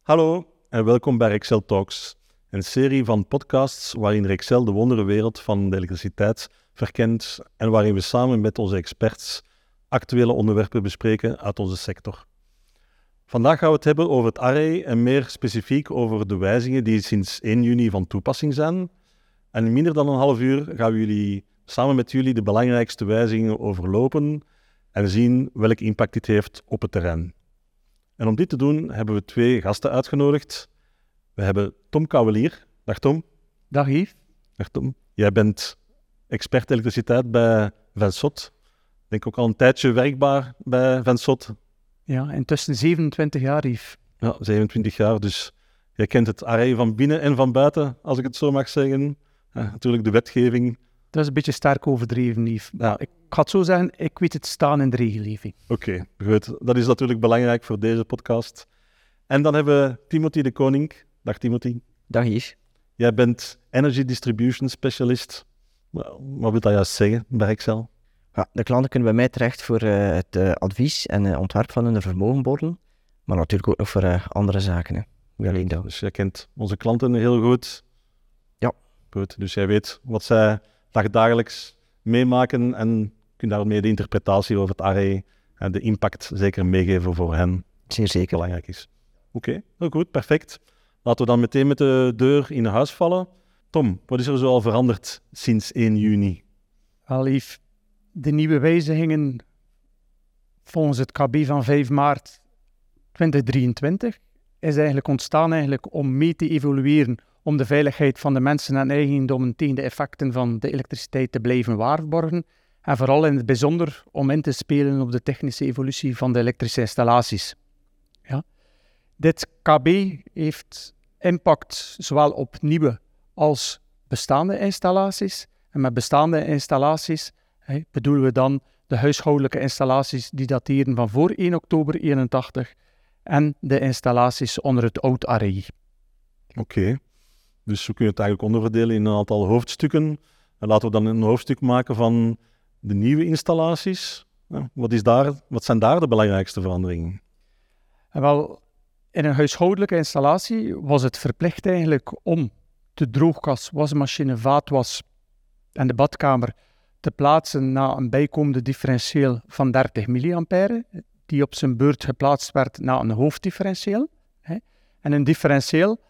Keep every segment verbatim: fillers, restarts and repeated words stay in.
Hallo en welkom bij Rexel Talks, een serie van podcasts waarin Rexel de wonderenwereld van de elektriciteit verkent en waarin we samen met onze experts actuele onderwerpen bespreken uit onze sector. Vandaag gaan we het hebben over het array en meer specifiek over de wijzigingen die sinds één juni van toepassing zijn. En in minder dan een half uur gaan we jullie, samen met jullie de belangrijkste wijzigingen overlopen en zien welke impact dit heeft op het terrein. En om dit te doen hebben we twee gasten uitgenodigd. We hebben Tom Kouwelier. Dag Tom. Dag Yves. Dag Tom. Jij bent expert elektriciteit bij Vensot. Ik denk ook al een tijdje werkbaar bij Vensot. Ja, intussen zevenentwintig jaar Yves. Ja, zevenentwintig jaar. Dus jij kent het array van binnen en van buiten, als ik het zo mag zeggen. Ja, natuurlijk de wetgeving. Dat is een beetje sterk overdreven Yves. Ja. Ik ga het zo zeggen, ik weet het staan in de regelgeving. Oké, okay, goed. Dat is natuurlijk belangrijk voor deze podcast. En dan hebben we Timothy de Koning. Dag Timothy. Dag Yves. Jij bent Energy Distribution Specialist. Wat wil dat juist zeggen bij Rexel? Ja, de klanten kunnen bij mij terecht voor uh, het uh, advies en uh, ontwerp van hun vermogenborden, maar natuurlijk ook nog voor uh, andere zaken. Hè. Niet alleen dat. Dus jij kent onze klanten heel goed. Ja. Goed, dus jij weet wat zij dagdagelijks meemaken en kunt daarmee de interpretatie over het array en de impact zeker meegeven voor hen. Zeer zeker. Belangrijk is. Oké, okay, heel goed, perfect. Laten we dan meteen met de deur in huis vallen. Tom, wat is er zoal veranderd sinds één juni? Wel Yves, de nieuwe wijzigingen volgens het K B van vijf maart tweeduizend drieëntwintig is eigenlijk ontstaan eigenlijk om mee te evolueren om de veiligheid van de mensen en eigendommen tegen de effecten van de elektriciteit te blijven waarborgen en vooral in het bijzonder om in te spelen op de technische evolutie van de elektrische installaties. Ja. Dit K B heeft impact zowel op nieuwe als bestaande installaties. En met bestaande installaties hè, bedoelen we dan de huishoudelijke installaties die dateren van voor één oktober eenentachtig en de installaties onder het oud array. Oké, okay. Dus we kunnen het eigenlijk onderverdelen in een aantal hoofdstukken. En laten we dan een hoofdstuk maken van de nieuwe installaties. Ja, wat, is daar, wat zijn daar de belangrijkste veranderingen? En wel, in een huishoudelijke installatie was het verplicht eigenlijk om de droogkas, wasmachine, vaatwas en de badkamer te plaatsen na een bijkomende differentieel van dertig milliampère, die op zijn beurt geplaatst werd na een hoofddifferentieel. En een differentieel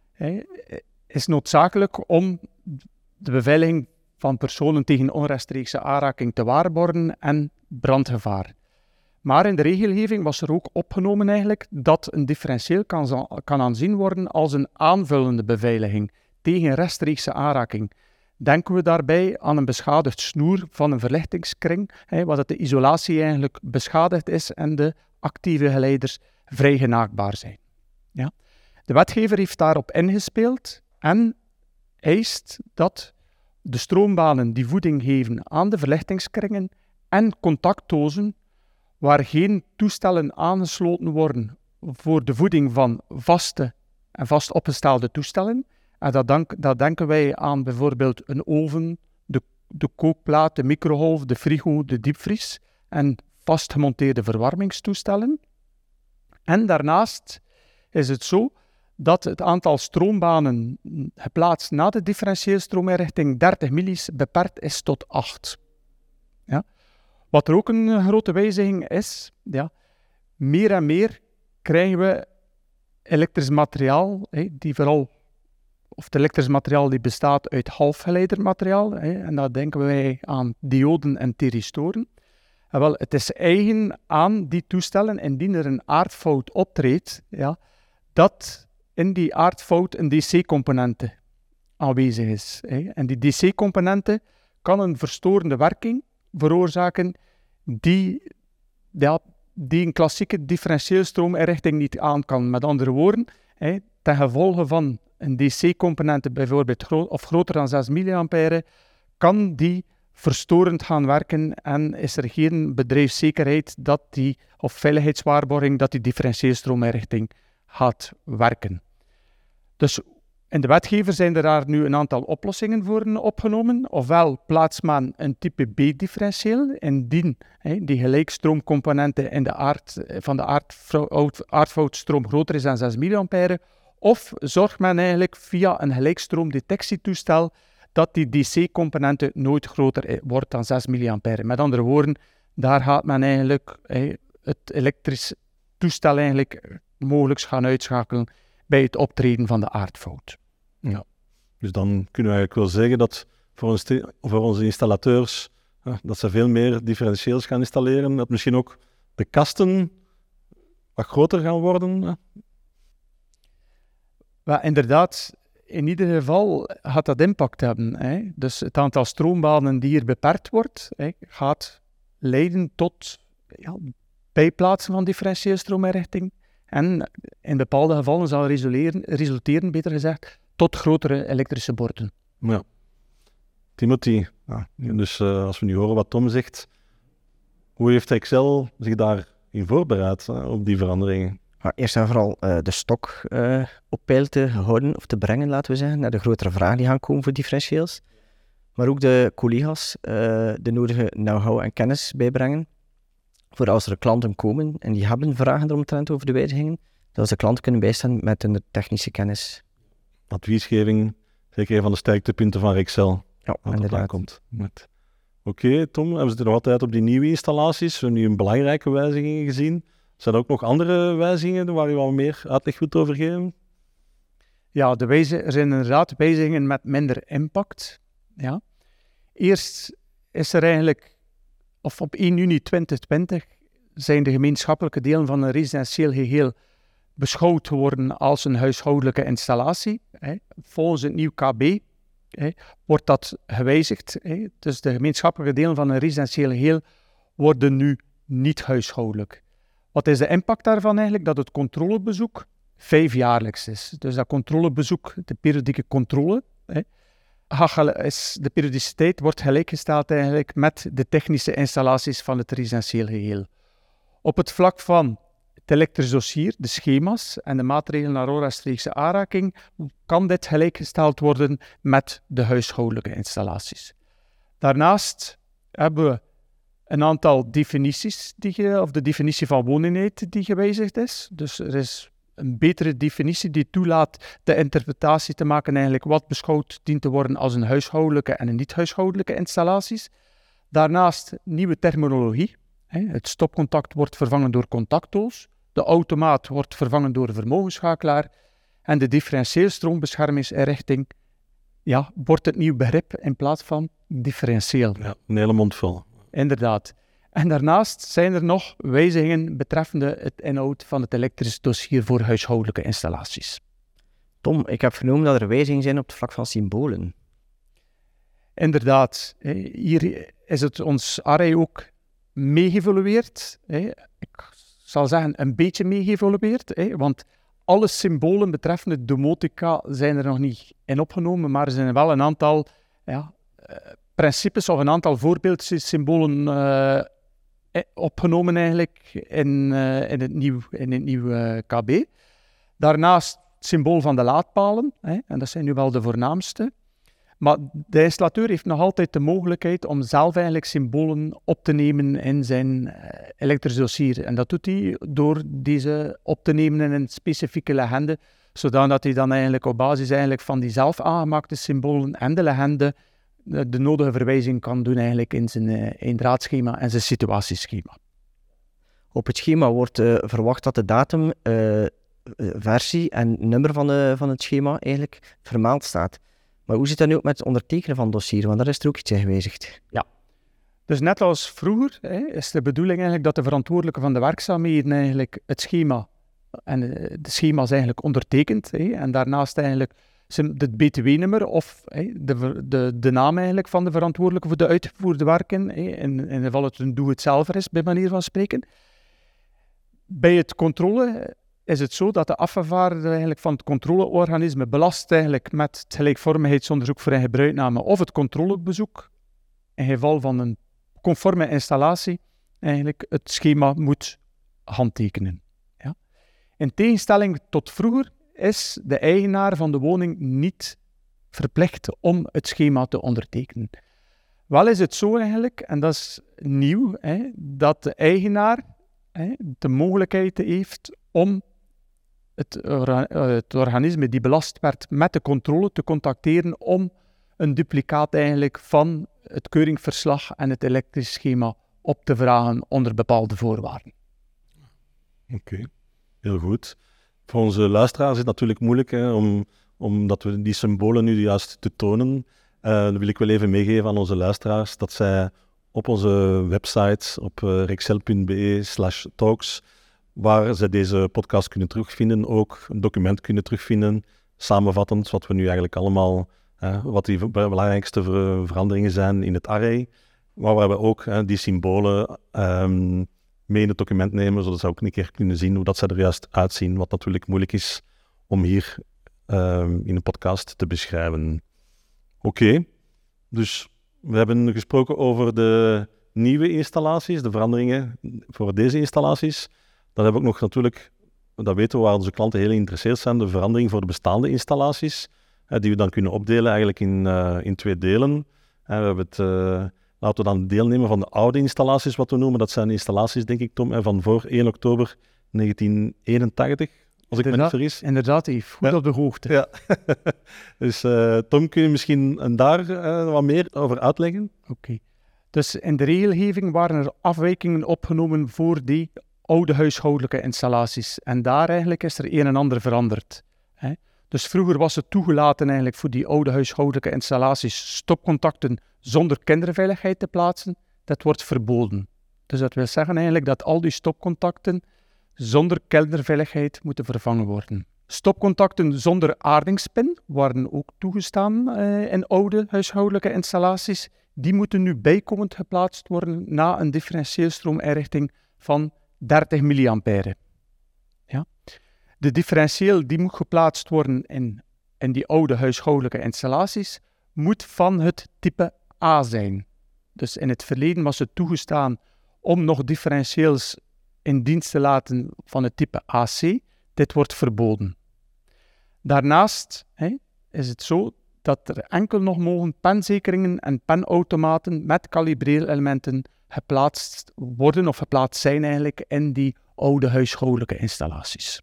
is noodzakelijk om de beveiliging van personen tegen onrechtstreekse aanraking te waarborgen en brandgevaar. Maar in de regelgeving was er ook opgenomen eigenlijk dat een differentieel kan, kan aanzien worden als een aanvullende beveiliging tegen rechtstreekse aanraking. Denken we daarbij aan een beschadigd snoer van een verlichtingskring, hè, waar de isolatie eigenlijk beschadigd is en de actieve geleiders vrij genaakbaar zijn. Ja. De wetgever heeft daarop ingespeeld en eist dat de stroombanen die voeding geven aan de verlichtingskringen en contactdozen waar geen toestellen aangesloten worden voor de voeding van vaste en vast opgestelde toestellen. En dat, dank, dat denken wij aan bijvoorbeeld een oven, de, de kookplaat, de microgolf, de frigo, de diepvries en vast gemonteerde verwarmingstoestellen. En daarnaast is het zo dat het aantal stroombanen geplaatst na de differentieelstroominrichting dertig milli's beperkt is tot acht. Ja. Wat er ook een grote wijziging is, ja, meer en meer krijgen we elektrisch materiaal, hè, die vooral, of het elektrisch materiaal die bestaat uit halfgeleidermateriaal, hè, en daar denken wij aan dioden en theristoren. En wel, het is eigen aan die toestellen, indien er een aardfout optreedt, ja, dat in die aardfout een D C-componente aanwezig is. Hè. En die D C-componente kan een verstorende werking veroorzaken die, ja, die een klassieke differentieelstroominrichting niet aan kan. Met andere woorden, hè, ten gevolge van een D C-componente bijvoorbeeld gro- of groter dan zes milliampère, kan die verstorend gaan werken en is er geen bedrijfszekerheid dat die, of veiligheidswaarborging dat die differentieelstroominrichting gaat werken. Dus In de wetgever zijn er daar nu een aantal oplossingen voor opgenomen. Ofwel plaatst men een type B-differentieel, indien hè, die gelijkstroomcomponenten in de aard, van de aardvoud, aardvoudstroom groter is dan zes milliampère. Of zorgt men eigenlijk via een gelijkstroomdetectietoestel dat die D C-componenten nooit groter wordt dan zes milliampère. Met andere woorden, daar gaat men eigenlijk hè, het elektrisch toestel eigenlijk mogelijk gaan uitschakelen bij het optreden van de aardfout. Ja. Dus dan kunnen we eigenlijk wel zeggen dat voor, ons te- voor onze installateurs uh, dat ze veel meer differentieels gaan installeren, dat misschien ook de kasten wat groter gaan worden. Uh. Maar inderdaad, in ieder geval gaat dat impact hebben. Hè. Dus het aantal stroombanen die hier beperkt wordt, hè, gaat leiden tot ja, bijplaatsen van differentieel stroominrichting. En in bepaalde gevallen zal resulteren, resulteren, beter gezegd, tot grotere elektrische borden. Ja. Timothy, ja, dus uh, als we nu horen wat Tom zegt, hoe heeft Rexel zich daarin voorbereid uh, op die veranderingen? Maar eerst en vooral uh, de stok uh, op peil te houden of te brengen, laten we zeggen, naar de grotere vragen die gaan komen voor differentieels. Maar ook de collega's uh, de nodige know-how en kennis bijbrengen. Voor als er klanten komen en die hebben vragen eromtrent over de wijzigingen, dat ze de klanten kunnen bijstaan met hun technische kennis. Adviesgeving, zeker een van de sterktepunten van Rexel. Ja, wat inderdaad. komt. Met... Oké, okay, Tom, hebben ze er nog altijd op die nieuwe installaties? We hebben nu een belangrijke wijzigingen gezien. Zijn er ook nog andere wijzigingen waar u al meer uitleg wilt over geven? Ja, de wijze, er zijn inderdaad wijzigingen met minder impact. Ja. Eerst is er eigenlijk, of op één juni tweeduizend twintig, zijn de gemeenschappelijke delen van een residentieel geheel beschouwd worden als een huishoudelijke installatie. Hè. Volgens het nieuw K B hè, wordt dat gewijzigd. Hè. Dus de gemeenschappelijke delen van een residentieel geheel worden nu niet huishoudelijk. Wat is de impact daarvan eigenlijk? Dat het controlebezoek vijfjaarlijks is. Dus dat controlebezoek, de periodieke controle, hè, is, de periodiciteit wordt gelijkgesteld eigenlijk met de technische installaties van het residentieel geheel. Op het vlak van het elektrisch dossier, de schema's en de maatregelen naar rechtstreekse aanraking, kan dit gelijkgesteld worden met de huishoudelijke installaties. Daarnaast hebben we een aantal definities, die ge, of de definitie van wooneenheid die gewijzigd is. Dus er is een betere definitie die toelaat de interpretatie te maken eigenlijk wat beschouwd dient te worden als een huishoudelijke en een niet-huishoudelijke installaties. Daarnaast nieuwe terminologie. Het stopcontact wordt vervangen door contactdoos. De automaat wordt vervangen door een vermogensschakelaar. En de differentieel stroombeschermingsinrichting ja, wordt het nieuw begrip in plaats van differentieel. Ja, een hele mond vol. Inderdaad. En daarnaast zijn er nog wijzigingen betreffende het inhoud van het elektrisch dossier voor huishoudelijke installaties. Tom, ik heb vernomen dat er wijzigingen zijn op het vlak van symbolen. Inderdaad. Hier is het ons A R I ook meegeëvolueerd. Ik zal zeggen een beetje meegeëvolueerd, want alle symbolen betreffende domotica zijn er nog niet in opgenomen, maar er zijn wel een aantal ja, principes of een aantal voorbeeldsymbolen uh, opgenomen eigenlijk in, uh, in het nieuw, in het nieuw uh, K B. Daarnaast het symbool van de laadpalen, hè, en dat zijn nu wel de voornaamste. Maar de installateur heeft nog altijd de mogelijkheid om zelf eigenlijk symbolen op te nemen in zijn uh, elektrisch dossier. En dat doet hij door deze op te nemen in een specifieke legende, zodat hij dan eigenlijk op basis eigenlijk van die zelf aangemaakte symbolen en de legende uh, de nodige verwijzing kan doen eigenlijk in zijn uh, eendraadschema en zijn situatieschema. Op het schema wordt uh, verwacht dat de datum, uh, versie en nummer van, de, van het schema eigenlijk vermeld staat. Maar hoe zit dat nu ook met het ondertekenen van het dossier? Want daar is er ook iets in gewijzigd. Ja. Dus net als vroeger hè, is de bedoeling eigenlijk dat de verantwoordelijke van de werkzaamheden eigenlijk het schema en de schema's eigenlijk ondertekent. Hè, en daarnaast eigenlijk het B T W-nummer of hè, de, de, de naam eigenlijk van de verantwoordelijke voor de uitgevoerde werken. Hè, in, in geval het een doe-het-zelver is, bij manier van spreken. Bij het controle is het zo dat de afgevaardigde eigenlijk van het controleorganisme belast eigenlijk met het gelijkvormigheidsonderzoek voor een gebruikname of het controlebezoek. In geval van een conforme installatie eigenlijk het schema moet handtekenen. Ja. In tegenstelling tot vroeger is de eigenaar van de woning niet verplicht om het schema te ondertekenen. Wel is het zo eigenlijk, en dat is nieuw, hè, dat de eigenaar hè, de mogelijkheid heeft om het, orga- het organisme die belast werd met de controle te contacteren om een duplicaat eigenlijk van het keuringsverslag en het elektrisch schema op te vragen onder bepaalde voorwaarden. Oké, okay. Heel goed. Voor onze luisteraars is het natuurlijk moeilijk, hè, om, omdat we die symbolen nu juist te tonen. Uh, dan wil ik wel even meegeven aan onze luisteraars dat zij op onze website op uh, rexel.be slash talks, waar zij deze podcast kunnen terugvinden, ook een document kunnen terugvinden, samenvattend wat we nu eigenlijk allemaal, uh, wat die belangrijkste ver- veranderingen zijn in het array, maar waar we ook uh, die symbolen um, mee in het document nemen, zodat ze ook een keer kunnen zien hoe dat ze er juist uitzien, wat natuurlijk moeilijk is om hier um, in een podcast te beschrijven. Oké, okay. Dus we hebben gesproken over de nieuwe installaties, de veranderingen voor deze installaties. Dan hebben we ook nog natuurlijk, dat weten we waar onze klanten heel geïnteresseerd zijn, de verandering voor de bestaande installaties, hè, die we dan kunnen opdelen eigenlijk in, uh, in twee delen. En we hebben het, uh, laten we dan deelnemen van de oude installaties, wat we noemen. Dat zijn installaties, denk ik, Tom, van voor één oktober negentien eenentachtig. Als ik me niet vergis. Inderdaad, Yves. Goed ja. Op de hoogte. Ja. Dus uh, Tom, kun je misschien daar uh, wat meer over uitleggen? Oké. Okay. Dus in de regelgeving waren er afwijkingen opgenomen voor die oude huishoudelijke installaties. En daar eigenlijk is er een en ander veranderd. Hè? Dus vroeger was het toegelaten eigenlijk voor die oude huishoudelijke installaties stopcontacten zonder kinderveiligheid te plaatsen. Dat wordt verboden. Dus dat wil zeggen eigenlijk dat al die stopcontacten zonder kinderveiligheid moeten vervangen worden. Stopcontacten zonder aardingspin waren ook toegestaan uh, in oude huishoudelijke installaties. Die moeten nu bijkomend geplaatst worden na een differentieelstroominrichting van dertig milliampère. Ja. De differentieel die moet geplaatst worden in, in die oude huishoudelijke installaties, moet van het type A zijn. Dus in het verleden was het toegestaan om nog differentieels in dienst te laten van het type A C. Dit wordt verboden. Daarnaast hè, is het zo dat er enkel nog mogen penzekeringen en penautomaten met kalibreerelementen geplaatst worden of geplaatst zijn eigenlijk in die oude huishoudelijke installaties.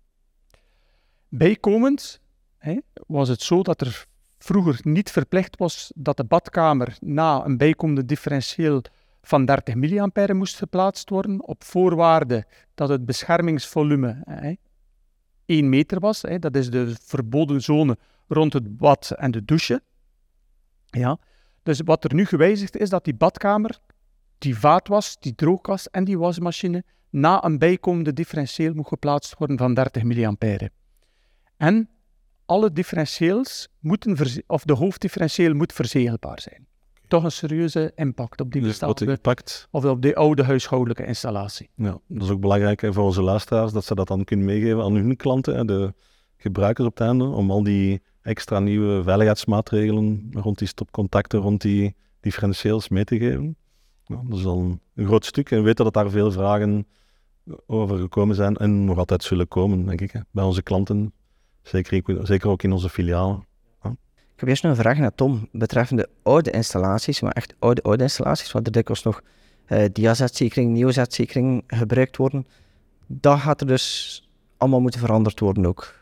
Bijkomend hè, was het zo dat er vroeger niet verplicht was dat de badkamer na een bijkomende differentieel van dertig milliampère moest geplaatst worden, op voorwaarde dat het beschermingsvolume hè, één meter was. Hè, dat is de verboden zone rond het bad en de douche. Ja. Dus wat er nu gewijzigd is, dat die badkamer, die vaatwas, die droogkas en die wasmachine na een bijkomende differentieel moet geplaatst worden van dertig milliampère. En alle differentieels moeten, verze- of de hoofddifferentieel moet verzegelbaar zijn. Toch een serieuze impact op die dus bestaande, impact... of op die oude huishoudelijke installatie. Ja, dat is ook belangrijk hè, voor onze luisteraars, dat ze dat dan kunnen meegeven aan hun klanten, hè, de gebruikers op het einde, om al die extra nieuwe veiligheidsmaatregelen rond die stopcontacten, rond die differentieels mee te geven. Ja, dat is al een, een groot stuk en we weten dat daar veel vragen over gekomen zijn en nog altijd zullen komen, denk ik, hè, bij onze klanten, zeker, zeker ook in onze filialen. Ik heb eerst nog een vraag naar Tom, betreffende oude installaties, maar echt oude, oude installaties, waar er dikwijls nog uh, diazetzekering, neozetzekering gebruikt worden. Dat gaat er dus allemaal moeten veranderd worden ook.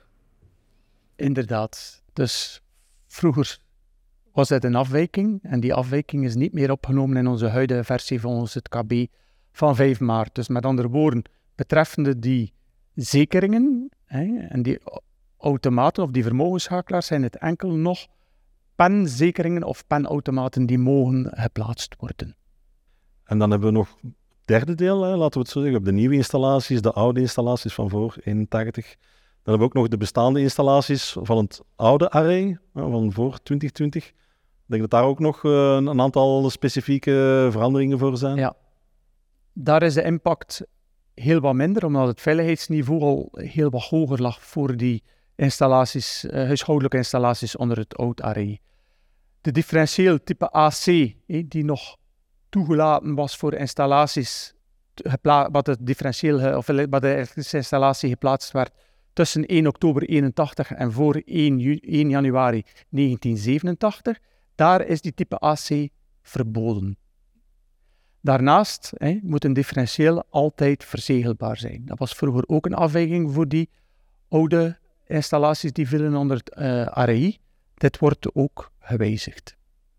Inderdaad. Dus vroeger was het een afwijking en die afwijking is niet meer opgenomen in onze huidige versie van ons het K B van vijf maart. Dus met andere woorden, betreffende die zekeringen hè, en die automaten of die vermogensschakelaars zijn het enkel nog penzekeringen of penautomaten die mogen geplaatst worden. En dan hebben we nog het derde deel, hè, laten we het zo zeggen, op de nieuwe installaties, de oude installaties van voor eenentachtig. Dan hebben we ook nog de bestaande installaties van het oude array, van voor twintig twintig. Ik denk dat daar ook nog uh, een aantal specifieke veranderingen voor zijn. Ja, daar is de impact heel wat minder, omdat het veiligheidsniveau al heel wat hoger lag voor die installaties, uh, huishoudelijke installaties onder het oud array. De differentieel type A C, eh, die nog toegelaten was voor installaties, gepla- wat het differentieel, of wat de elektrische installatie geplaatst werd tussen één oktober eenentachtig en voor één januari negentien zevenentachtig, daar is die type A C verboden. Daarnaast hè, moet een differentieel altijd verzegelbaar zijn. Dat was vroeger ook een afweging voor die oude installaties die vielen onder het uh, R I. Dit wordt ook gewijzigd.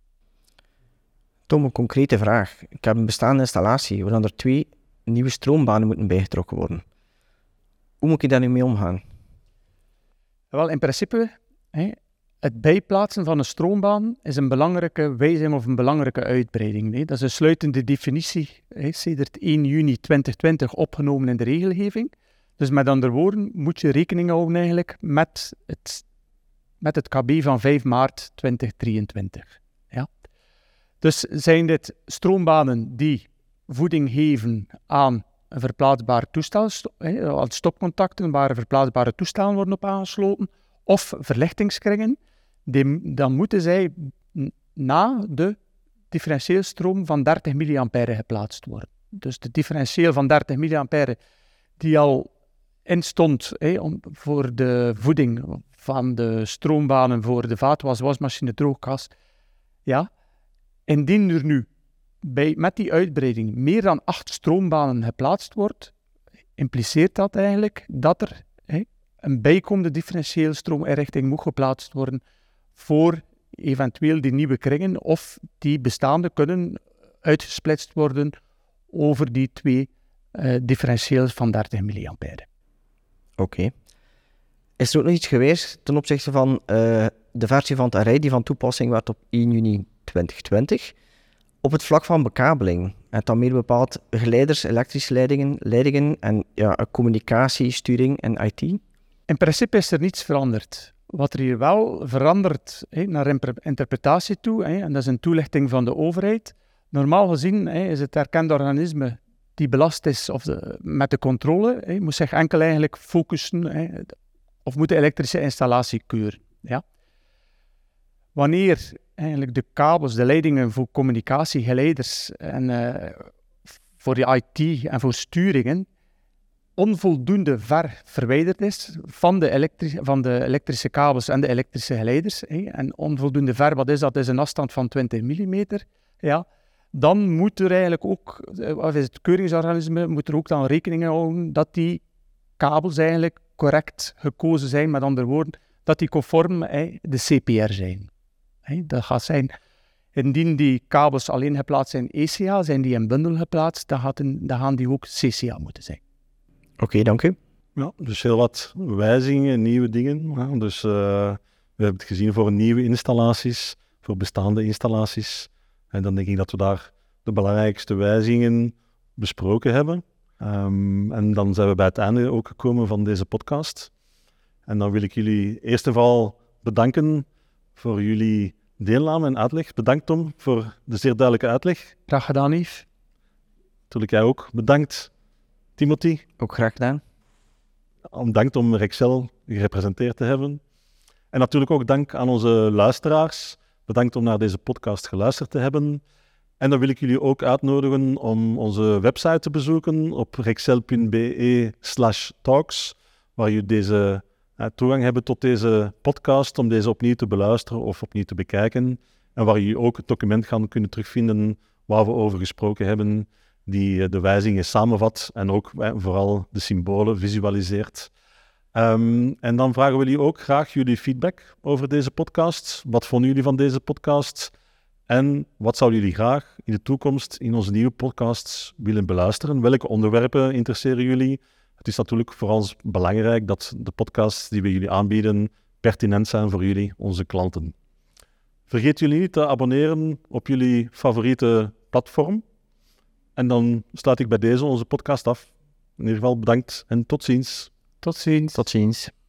Tom, een concrete vraag. Ik heb een bestaande installatie waar er twee nieuwe stroombanen moeten bijgetrokken worden. Hoe moet ik daar nu mee omgaan? Wel, in principe, hè, het bijplaatsen van een stroombaan is een belangrijke wijziging of een belangrijke uitbreiding. Hè. Dat is een sluitende definitie, hè, sedert één juni tweeduizend twintig opgenomen in de regelgeving. Dus met andere woorden moet je rekening houden eigenlijk met het, met het K B van vijf maart tweeduizend drieëntwintig. Ja. Dus zijn dit stroombanen die voeding geven aan een verplaatsbaar toestel, aan stopcontacten waar verplaatsbare toestellen worden op aangesloten, of verlichtingskringen, die, dan moeten zij na de differentieelstroom van dertig milliampère geplaatst worden. Dus de differentieel van dertig milliampère die al instond hè, om, voor de voeding van de stroombanen voor de vaatwas, wasmachine, droogkas, ja, indien er nu bij, met die uitbreiding meer dan acht stroombanen geplaatst wordt, impliceert dat eigenlijk dat er hè, een bijkomende differentieelsstroominrichting moet geplaatst worden voor eventueel die nieuwe kringen, of die bestaande kunnen uitgesplitst worden over die twee uh, differentieels van dertig milliampère. Oké. Okay. Is er ook nog iets geweest ten opzichte van uh, de versie van het R I die van toepassing werd op één juni tweeduizend twintig? Op het vlak van bekabeling, en dan meer bepaald geleiders, elektrische leidingen, leidingen en ja, communicatie, sturing en I T? In principe is er niets veranderd. Wat er hier wel verandert hé, naar interpretatie toe, hé, en dat is een toelichting van de overheid. Normaal gezien hé, is het erkende organisme die belast is of de, met de controle, hé, moet zich enkel eigenlijk focussen hé, of moet de elektrische installatie keuren. Ja? Wanneer eigenlijk de kabels, de leidingen voor communicatie, geleiders en uh, voor de I T en voor sturingen onvoldoende ver verwijderd is van de, elektri- van de elektrische kabels en de elektrische geleiders, hé, en onvoldoende ver, wat is dat? Dat is een afstand van twintig millimeter, ja, dan moet er eigenlijk ook, of is het keuringsorganisme, moet er ook dan rekening houden dat die kabels eigenlijk correct gekozen zijn, met andere woorden, dat die conform hé, de C P R zijn. Hé, dat gaat zijn, indien die kabels alleen geplaatst zijn E C A, zijn die in bundel geplaatst, dan, gaat een, dan gaan die ook C C A moeten zijn. Oké, okay, dank u. Ja, dus heel wat wijzigingen, nieuwe dingen. Ja, dus uh, we hebben het gezien voor nieuwe installaties, voor bestaande installaties. En dan denk ik dat we daar de belangrijkste wijzigingen besproken hebben. Um, en dan zijn we bij het einde ook gekomen van deze podcast. En dan wil ik jullie eerst en vooral bedanken voor jullie deelname en uitleg. Bedankt Tom voor de zeer duidelijke uitleg. Graag gedaan, Yves. Natuurlijk jij ook. Bedankt Timothy. Ook graag gedaan. Bedankt om Rexel gerepresenteerd te hebben. En natuurlijk ook dank aan onze luisteraars. Bedankt om naar deze podcast geluisterd te hebben. En dan wil ik jullie ook uitnodigen om onze website te bezoeken op rexel.be slash talks, waar jullie deze, uh, toegang hebben tot deze podcast, om deze opnieuw te beluisteren of opnieuw te bekijken. En waar jullie ook het document gaan kunnen terugvinden waar we over gesproken hebben, die uh, de wijzigingen samenvat en ook uh, vooral de symbolen visualiseert. Um, en dan vragen we jullie ook graag jullie feedback over deze podcast. Wat vonden jullie van deze podcast? En wat zouden jullie graag in de toekomst in onze nieuwe podcasts willen beluisteren? Welke onderwerpen interesseren jullie? Het is natuurlijk voor ons belangrijk dat de podcasts die we jullie aanbieden pertinent zijn voor jullie, onze klanten. Vergeet jullie niet te abonneren op jullie favoriete platform. En dan sluit ik bij deze onze podcast af. In ieder geval bedankt en tot ziens. Tot ziens. Tot ziens.